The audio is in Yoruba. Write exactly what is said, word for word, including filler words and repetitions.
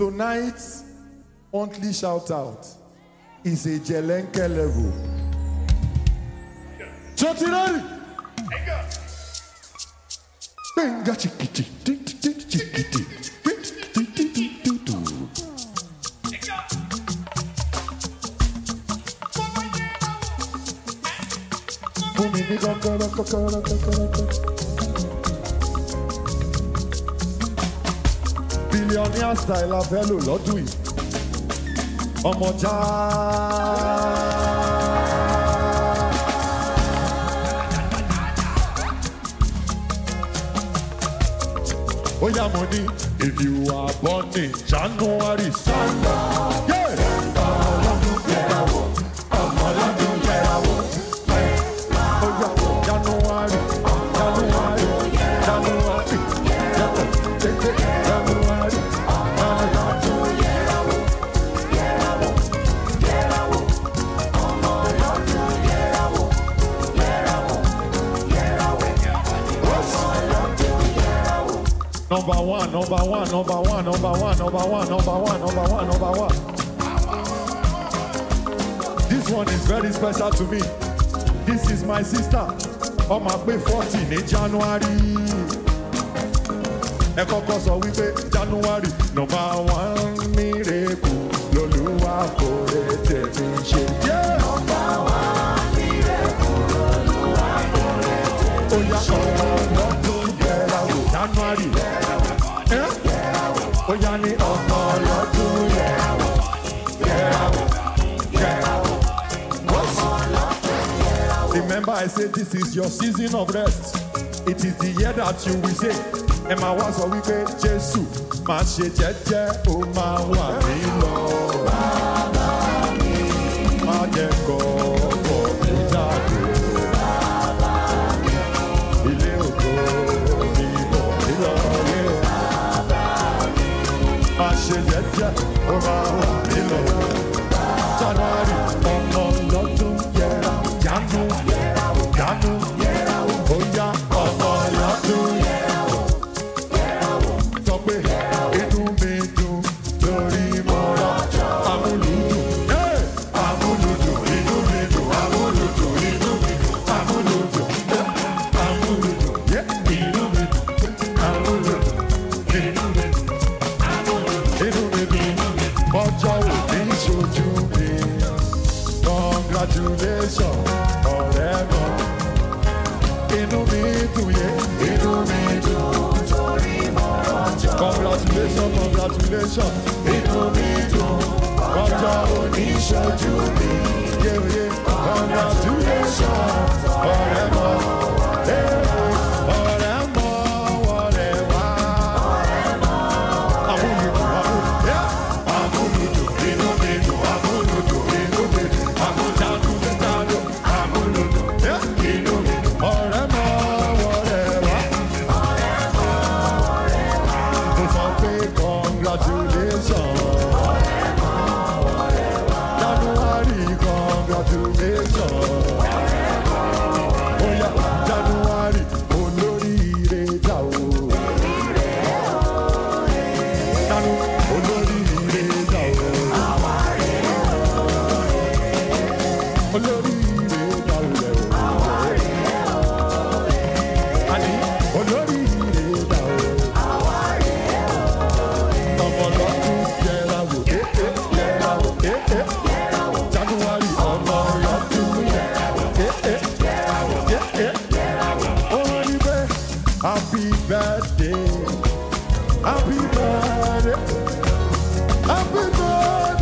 Tonight's monthly shout out is a Jelenke level. Chotirari! Benga chikiti, chikiti. Billionaire style of hello lọ́dún yìí. Ọmọ já. Ó yá mo ní, if you are born in January, stand up. Yeah. Ọmọlọ́dún yẹra wò, ọmọlọ́dún yẹra wò. Ó yá January, January, January, January. Number one, number one, number one, number one, number one, number one, number one, number one. This one is very special to me. This is my sister. On my way fourteen in January. Ẹ kọ́kọ́ sọ wípé January number one miracle lolúwa kò lè tẹ̀mí ṣe. Number one miracle lolúwa kò lè tẹ̀mí ṣe. Ó yá ọmọ ọlọ́dún yẹra wò January. Ó yá ní ọmọ ọlọ́dún yẹra wò yẹra wò yẹra wò. Remember I said this is your season of rest. It is the year that you will say. Ẹ máa wá sọ wípé Jésù máa ṣe jẹ́jẹ́ ó máa wà mí lọ. Bàbá mi. Má jẹ́ kọ́ ọkọ̀ mi jáde. Bàbá mi. Ilé ògo mi bọ̀ mí lọ. Bàbá mi. Má ṣe jẹ́jẹ́ ó máa wà mí lọ. January ọmọ lọ́dún yẹra Janu Janu ó yá ọmọ lọ́dún yẹra. Inú mi dùn torí mo rọ́jọ́ amúlùdùn. Amúlùdùn, inú mi dùn, amúlùdùn, inú mi dùn, amúlùdùn. Amúlùdùn, inú mi dùn, amúlùdùn, inú mi dùn, inú mi dùn. Ọjọ́ òní ṣojú mi. Congratulations, ọ̀rẹ́ mọ́. Inú mi dùn yé, inú mi dùn. Congratulations, congratulations. Inú mi dùn, ọjọ́ òní ṣojú mi. Yeah, yeah. Congratulations, ọ̀rẹ́ mọ́. Ọ̀rẹ́ mọ́, ọ̀rẹ́ wá. Amúlùdùn, amúlùdùn. Amúlùdùn, inú mi dùn, amúlùdùn, inú mi dùn. Amúlùdùn, amúlùdùn, inú mi dùn. Ọ̀rẹ́ mọ́, ọ̀rẹ́ wá. Congratulations, January, congratulations. Oh yeah, January, olóríire dà o. Janu, olóríire dà o. Olóríire dà o lẹ o. Ani, olóríire dà o. January, ọmọ ọlọ́dún yẹra wò. Happy birthday, happy birthday, happy birthday.